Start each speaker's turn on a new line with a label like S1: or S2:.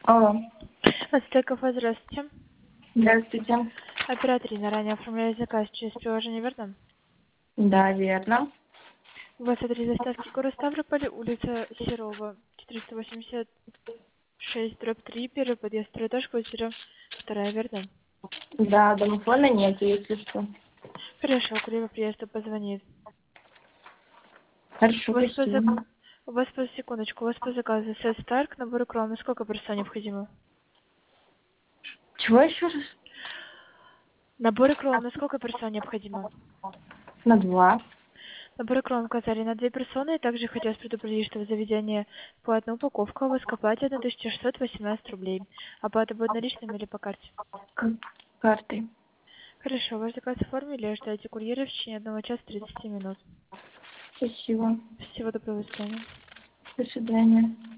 S1: Алло.
S2: Ацтекафе, здравствуйте.
S1: Здравствуйте.
S2: Оператор Инна, ранее оформляли заказ через приложение, верно?
S1: Да, верно.
S2: У вас адрес доставки город Ставрополь, улица Серова, 486/3, первый подъезд, второй этаж, квартира 2, верно?
S1: Да, домофона нет, если что.
S2: Хорошо, курьер по приезду позвонит. У
S1: Хорошо,
S2: вас по,
S1: спасибо.
S2: у вас по секундочку, у вас по заказу сет Старк, набор крон, на сколько персон необходимо?
S1: Чего еще раз?
S2: Набор крон, на сколько персон необходимо?
S1: На 2.
S2: Набор крон указали на 2 персоны, и также хотелось предупредить, что в заведении платная упаковка, у вас к оплате 1618 рублей. Оплата будет наличными или по карте?
S1: Картой.
S2: Хорошо, ваш заказ оформили, ожидайте курьера в течение 1 часа 30 минут.
S1: Спасибо.
S2: Всего доброго, до свидания.
S1: До свидания.